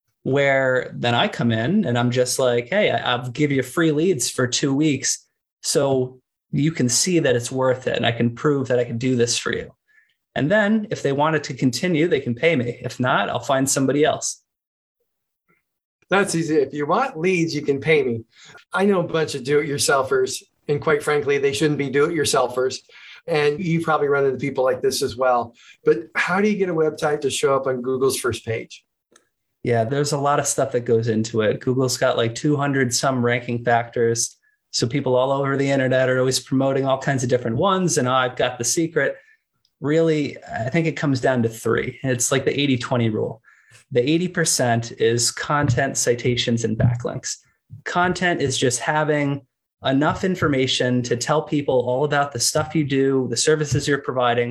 Where then I come in and I'm just like, hey, I'll give you free leads for 2 weeks. So you can see that it's worth it. And I can prove that I can do this for you. And then if they wanted to continue, they can pay me. If not, I'll find somebody else. That's easy. If you want leads, you can pay me. I know a bunch of do-it-yourselfers, and quite frankly, they shouldn't be do-it-yourselfers. And you probably run into people like this as well. But how do you get a website to show up on Google's first page? Yeah, there's a lot of stuff that goes into it. Google's got 200 some ranking factors. So people all over the internet are always promoting all kinds of different ones. And I've got the secret. Really, I think it comes down to 3. It's like the 80-20 rule. The 80% is content, citations, and backlinks. Content is just having enough information to tell people all about the stuff you do, the services you're providing,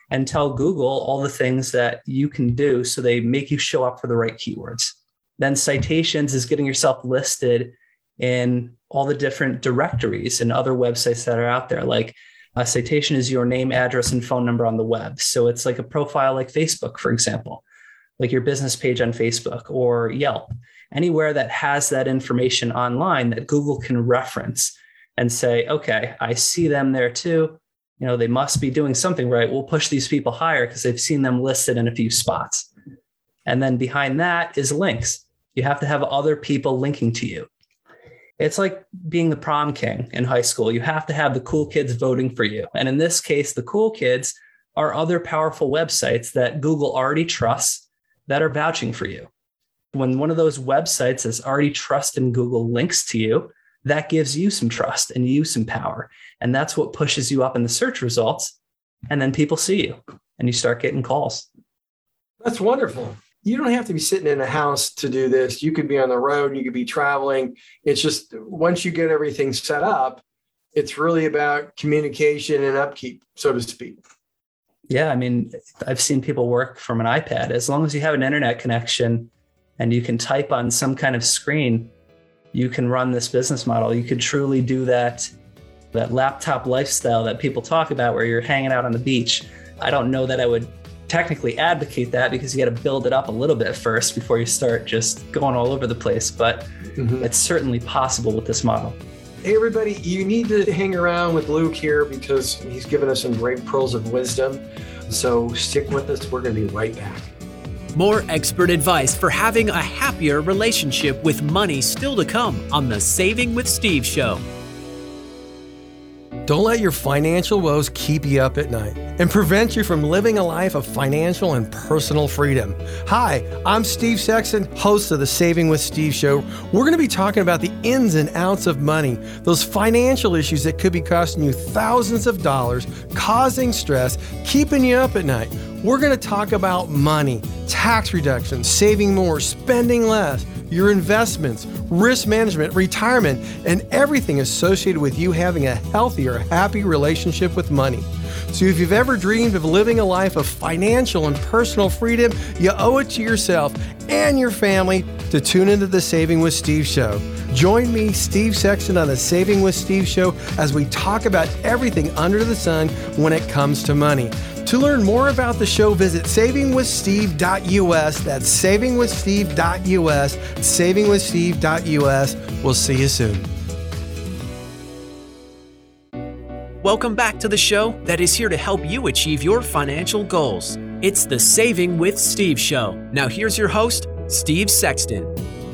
and tell Google all the things that you can do so they make you show up for the right keywords. Then citations is getting yourself listed in all the different directories and other websites that are out there. Like a citation is your name, address, and phone number on the web. So it's like a profile like Facebook, for example, like your business page on Facebook or Yelp, anywhere that has that information online that Google can reference and say, okay, I see them there too. They must be doing something right. We'll push these people higher because they've seen them listed in a few spots. And then behind that is links. You have to have other people linking to you. It's like being the prom king in high school. You have to have the cool kids voting for you. And in this case, the cool kids are other powerful websites that Google already trusts that are vouching for you. When one of those websites is already trusted in Google links to you, that gives you some trust and you some power. And that's what pushes you up in the search results. And then people see you and you start getting calls. That's wonderful. You don't have to be sitting in a house to do this. You could be on the road, you could be traveling. It's just once you get everything set up, it's really about communication and upkeep, so to speak. Yeah, I mean, I've seen people work from an iPad. As long as you have an internet connection and you can type on some kind of screen, you can run this business model. You could truly do that laptop lifestyle that people talk about where you're hanging out on the beach. I don't know that I would technically advocate that because you got to build it up a little bit first before you start just going all over the place. But it's certainly possible with this model. Hey, everybody, you need to hang around with Luke here because he's given us some great pearls of wisdom. So stick with us. We're going to be right back. More expert advice for having a happier relationship with money still to come on the Saving with Steve show. Don't let your financial woes keep you up at night and prevent you from living a life of financial and personal freedom. Hi, I'm Steve Sexton, host of the Saving with Steve show. We're going to be talking about the ins and outs of money, those financial issues that could be costing you thousands of dollars, causing stress, keeping you up at night. We're going to talk about money, tax reduction, saving more, spending less, your investments, risk management, retirement, and everything associated with you having a healthier, happy relationship with money. So if you've ever dreamed of living a life of financial and personal freedom, you owe it to yourself and your family to tune into the Saving with Steve show. Join me, Steve Sexton, on the Saving with Steve show as we talk about everything under the sun when it comes to money. To learn more about the show, visit savingwithsteve.us. That's savingwithsteve.us, savingwithsteve.us. We'll see you soon. Welcome back to the show that is here to help you achieve your financial goals. It's the Saving with Steve show. Now here's your host, Steve Sexton.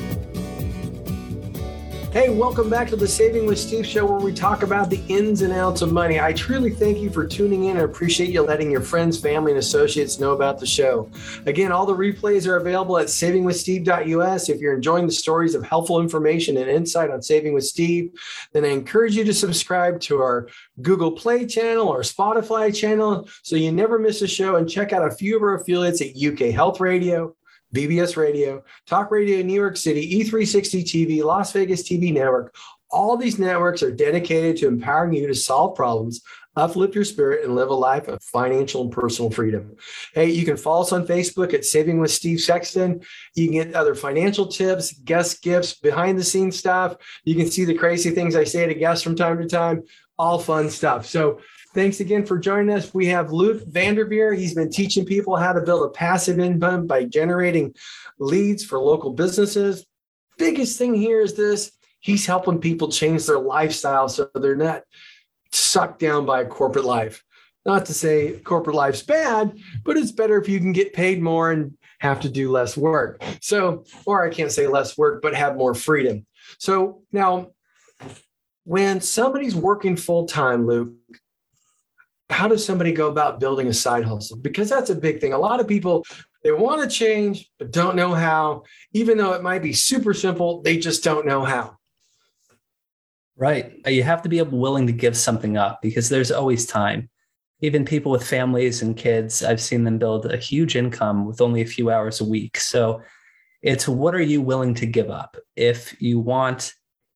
Hey, welcome back to the Saving with Steve show where we talk about the ins and outs of money. I truly thank you for tuning in and appreciate you letting your friends, family, and associates know about the show. Again, all the replays are available at savingwithsteve.us. If you're enjoying the stories of helpful information and insight on Saving with Steve, then I encourage you to subscribe to our Google Play channel or Spotify channel so you never miss a show, and check out a few of our affiliates at UK Health Radio, BBS Radio, Talk Radio New York City, E360 TV, Las Vegas TV Network. All these networks are dedicated to empowering you to solve problems, uplift your spirit, and live a life of financial and personal freedom. Hey, you can follow us on Facebook at Saving with Steve Sexton. You can get other financial tips, guest gifts, behind the scenes stuff. You can see the crazy things I say to guests from time to time, all fun stuff. So thanks again for joining us. We have Luke Vanderveer. He's been teaching people how to build a passive income by generating leads for local businesses. Biggest thing here is this: he's helping people change their lifestyle so they're not sucked down by a corporate life. Not to say corporate life's bad, but it's better if you can get paid more and have to do less work. So, or I can't say less work, but have more freedom. So now, when somebody's working full-time, Luke, how does somebody go about building a side hustle? Because that's a big thing. A lot of people, they want to change, but don't know how. Even though it might be super simple, they just don't know how. Right. You have to be willing to give something up because there's always time. Even people with families and kids, I've seen them build a huge income with only a few hours a week. So it's, what are you willing to give up? If you want,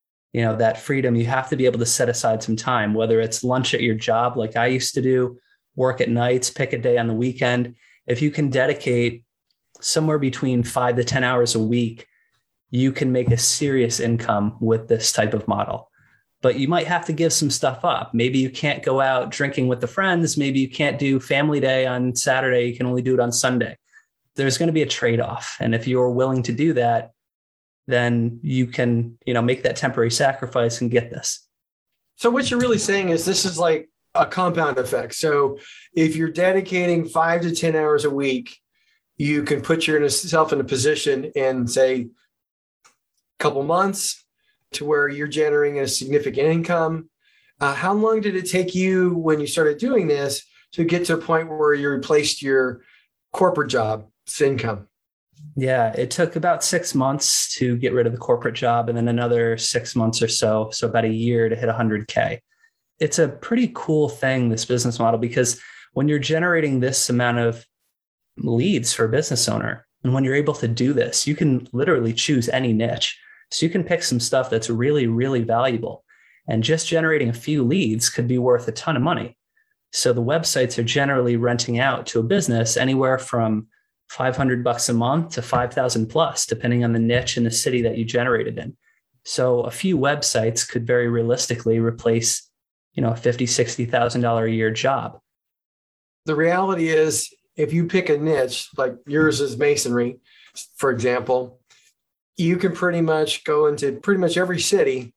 that freedom, you have to be able to set aside some time, whether it's lunch at your job, like I used to do, work at nights, pick a day on the weekend. If you can dedicate somewhere between 5 to 10 hours a week, you can make a serious income with this type of model. But you might have to give some stuff up. Maybe you can't go out drinking with the friends. Maybe you can't do family day on Saturday. You can only do it on Sunday. There's going to be a trade-off. And if you're willing to do that, then you can, make that temporary sacrifice and get this. So what you're really saying is this is like a compound effect. So if you're dedicating 5 to 10 hours a week, you can put yourself in a position in, say, a couple months to where you're generating a significant income. How long did it take you when you started doing this to get to a point where you replaced your corporate job's income? Yeah, it took about 6 months to get rid of the corporate job and then another 6 months or so about a year to hit 100K. It's a pretty cool thing, this business model, because when you're generating this amount of leads for a business owner, and when you're able to do this, you can literally choose any niche. So you can pick some stuff that's really, really valuable. And just generating a few leads could be worth a ton of money. So the websites are generally renting out to a business anywhere from $500 a month to $5,000 plus, depending on the niche and the city that you generated in. So a few websites could very realistically replace, a $50,000, $60,000 a year job. The reality is, if you pick a niche, like yours is masonry, for example, you can pretty much go into pretty much every city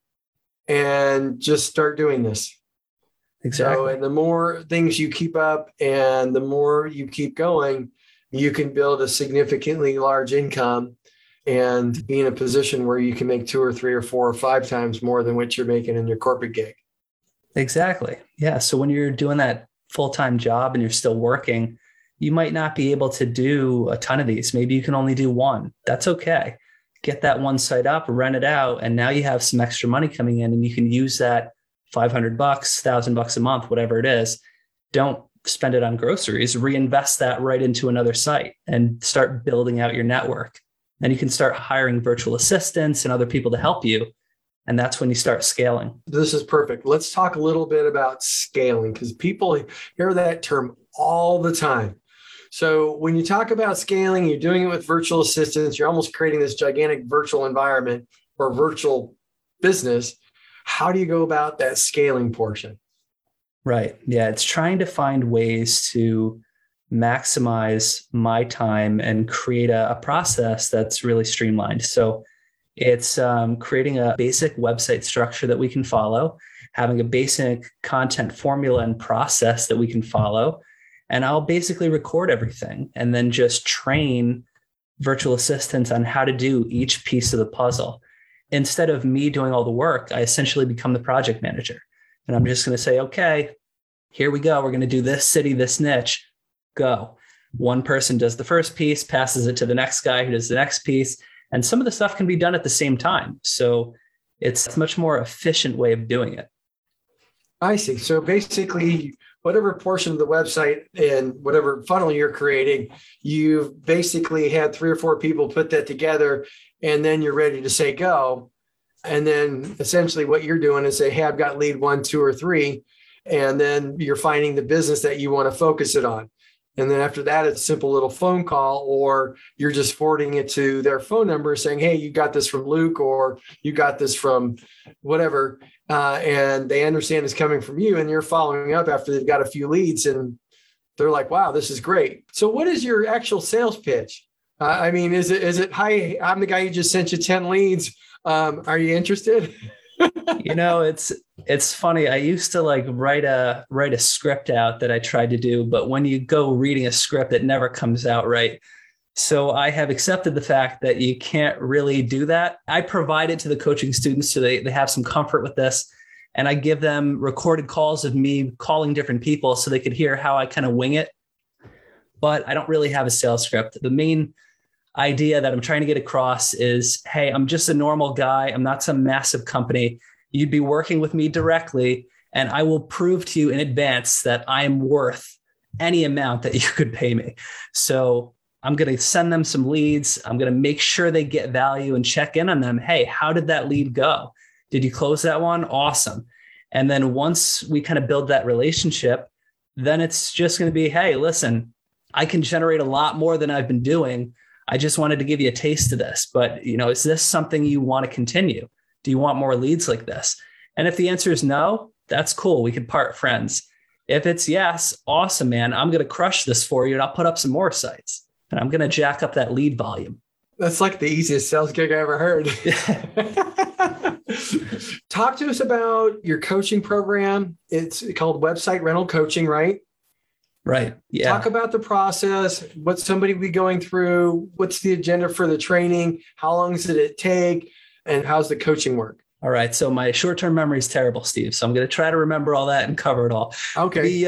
and just start doing this. Exactly. So, and the more things you keep up and the more you keep going, you can build a significantly large income and be in a position where you can make 2 or 3 or 4 or 5 times more than what you're making in your corporate gig. Exactly. Yeah. So when you're doing that full-time job and you're still working, you might not be able to do a ton of these. Maybe you can only do one. That's okay. Get that one site up, rent it out, and now you have some extra money coming in and you can use that $500, $1,000 a month, whatever it is. Don't spend it on groceries, reinvest that right into another site and start building out your network. Then you can start hiring virtual assistants and other people to help you. And that's when you start scaling. This is perfect. Let's talk a little bit about scaling, because people hear that term all the time. So when you talk about scaling, you're doing it with virtual assistants, you're almost creating this gigantic virtual environment or virtual business. How do you go about that scaling portion? Right. Yeah. It's trying to find ways to maximize my time and create a process that's really streamlined. So it's creating a basic website structure that we can follow, having a basic content formula and process that we can follow. And I'll basically record everything and then just train virtual assistants on how to do each piece of the puzzle. Instead of me doing all the work, I essentially become the project manager. And I'm just going to say, okay, here we go. We're going to do this city, this niche, go. One person does the first piece, passes it to the next guy who does the next piece. And some of the stuff can be done at the same time. So it's a much more efficient way of doing it. I see. So basically, whatever portion of the website and whatever funnel you're creating, you've basically had 3 or 4 people put that together, and then you're ready to say go. And then essentially what you're doing is say, hey, I've got lead 1, 2, or 3. And then you're finding the business that you want to focus it on. And then after that, it's a simple little phone call, or you're just forwarding it to their phone number saying, hey, you got this from Luke, or you got this from whatever. And they understand it's coming from you, and you're following up after they've got a few leads and they're like, wow, this is great. So what is your actual sales pitch? Is it, hi, I'm the guy who just sent you 10 leads. Are you interested? It's funny. I used to write a script out that I tried to do, but when you go reading a script, it never comes out right. So I have accepted the fact that you can't really do that. I provide it to the coaching students so they have some comfort with this. And I give them recorded calls of me calling different people so they could hear how I kind of wing it. But I don't really have a sales script. The main idea that I'm trying to get across is, hey, I'm just a normal guy. I'm not some massive company. You'd be working with me directly, and I will prove to you in advance that I am worth any amount that you could pay me. So I'm going to send them some leads. I'm going to make sure they get value and check in on them. Hey, how did that lead go? Did you close that one? Awesome. And then once we kind of build that relationship, then it's just going to be, hey, listen, I can generate a lot more than I've been doing. I just wanted to give you a taste of this, but is this something you want to continue? Do you want more leads like this? And if the answer is no, that's cool. We can part friends. If it's yes, awesome, man. I'm going to crush this for you and I'll put up some more sites and I'm going to jack up that lead volume. That's like the easiest sales gig I ever heard. Talk to us about your coaching program. It's called Website Rental Coaching, right? Right. Yeah. Talk about the process, what somebody will be going through, what's the agenda for the training, how long does it take, and how's the coaching work? All right. So my short-term memory is terrible, Steve. So I'm going to try to remember all that and cover it all. Okay.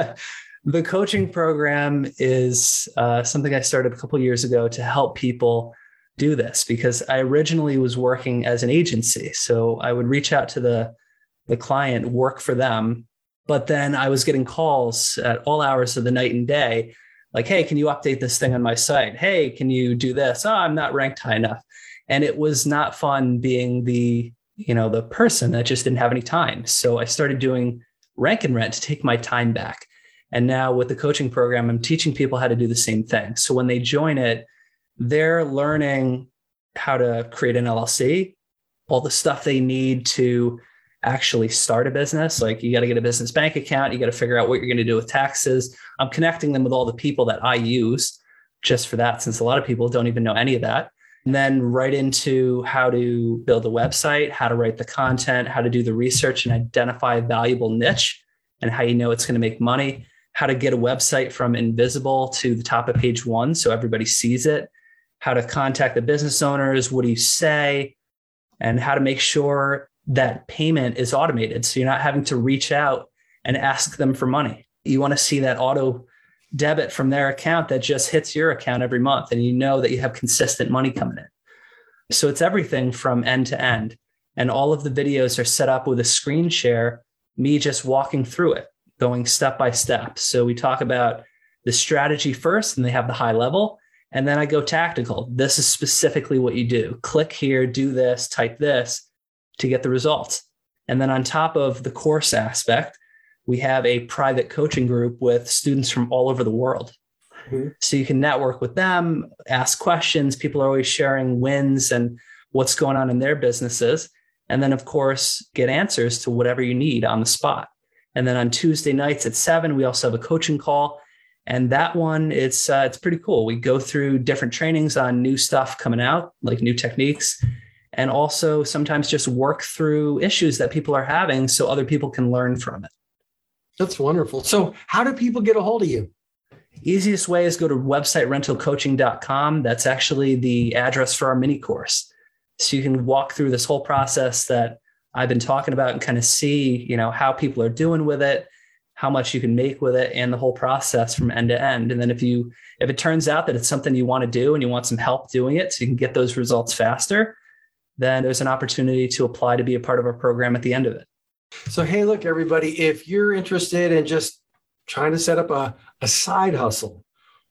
The coaching program is something I started a couple of years ago to help people do this, because I originally was working as an agency. So I would reach out to the client, work for them. But then I was getting calls at all hours of the night and day, like, hey, can you update this thing on my site? Hey, can you do this? Oh, I'm not ranked high enough. And it was not fun being the person that just didn't have any time. So I started doing Rank and Rent to take my time back. And now with the coaching program, I'm teaching people how to do the same thing. So when they join it, they're learning how to create an LLC, all the stuff they need to actually start a business. Like, you got to get a business bank account. You got to figure out what you're going to do with taxes. I'm connecting them with all the people that I use just for that, since a lot of people don't even know any of that. And then right into how to build a website, how to write the content, how to do the research and identify a valuable niche and how you know it's going to make money, how to get a website from invisible to the top of page one so everybody sees it, how to contact the business owners, what do you say, and how to make sure that payment is automated. So you're not having to reach out and ask them for money. You want to see that auto debit from their account that just hits your account every month. And you know that you have consistent money coming in. So it's everything from end to end. And all of the videos are set up with a screen share, me just walking through it, going step by step. So we talk about the strategy first, and they have the high level. And then I go tactical. This is specifically what you do. Click here, do this, type this to get the results. And then on top of the course aspect, we have a private coaching group with students from all over the world. Mm-hmm. So you can network with them, ask questions. People are always sharing wins and what's going on in their businesses. And then, of course, get answers to whatever you need on the spot. And then on Tuesday nights at 7, we also have a coaching call. And that one, it's pretty cool. We go through different trainings on new stuff coming out, like new techniques, and also sometimes just work through issues that people are having so other people can learn from it. That's wonderful. So how do people get a hold of you? Easiest way is go to websiterentalcoaching.com. That's actually the address for our mini course. So you can walk through this whole process that I've been talking about and kind of see, how people are doing with it, how much you can make with it, and the whole process from end to end. And then if it turns out that it's something you want to do and you want some help doing it so you can get those results faster, then there's an opportunity to apply to be a part of our program at the end of it. So, hey, look, everybody, if you're interested in just trying to set up a side hustle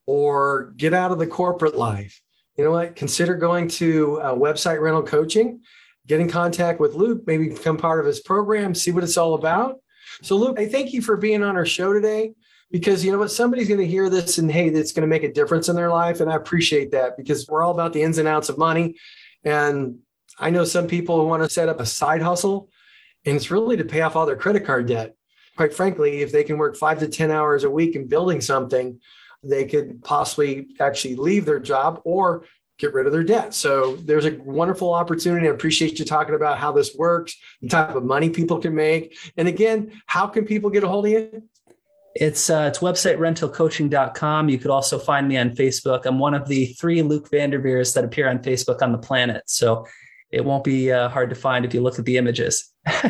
or get out of the corporate life, you know what? Consider going to Website Rental Coaching, get in contact with Luke, maybe become part of his program, see what it's all about. So, Luke, I thank you for being on our show today, because you know what? Somebody's going to hear this and, hey, that's going to make a difference in their life. And I appreciate that, because we're all about the ins and outs of money. And I know some people who want to set up a side hustle, and it's really to pay off all their credit card debt. Quite frankly, if they can work 5 to 10 hours a week in building something, they could possibly actually leave their job or get rid of their debt. So there's a wonderful opportunity. I appreciate you talking about how this works, the type of money people can make. And again, how can people get a hold of you? It's websiterentalcoaching.com. You could also find me on Facebook. I'm one of the 3 Luke Vanderveers that appear on Facebook on the planet. So it won't be hard to find if you look at the images.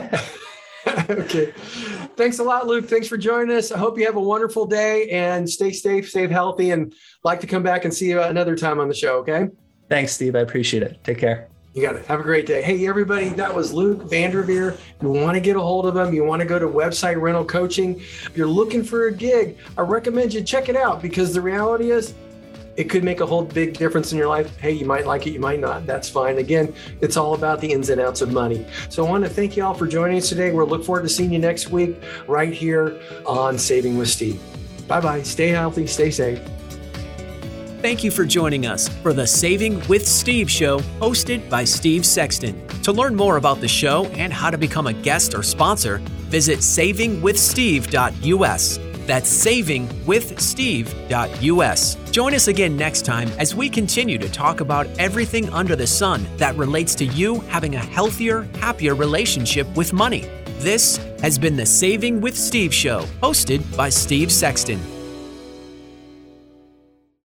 Okay. Thanks a lot, Luke. Thanks for joining us. I hope you have a wonderful day and stay safe, stay healthy, and like to come back and see you another time on the show. Okay. Thanks, Steve. I appreciate it. Take care. You got it. Have a great day. Hey, everybody, that was Luke Vanderveer. You want to get a hold of him. You want to go to Website Rental Coaching. If you're looking for a gig, I recommend you check it out, because the reality is It could make a whole big difference in your life. Hey, you might like it, you might not. That's fine. Again, it's all about the ins and outs of money. So I want to thank you all for joining us today. We'll look forward to seeing you next week right here on Saving with Steve. Bye-bye. Stay healthy. Stay safe. Thank you for joining us for the Saving with Steve show hosted by Steve Sexton. To learn more about the show and how to become a guest or sponsor, visit savingwithsteve.us. That's savingwithsteve.us. Join us again next time as we continue to talk about everything under the sun that relates to you having a healthier, happier relationship with money. This has been the Saving with Steve show, hosted by Steve Sexton.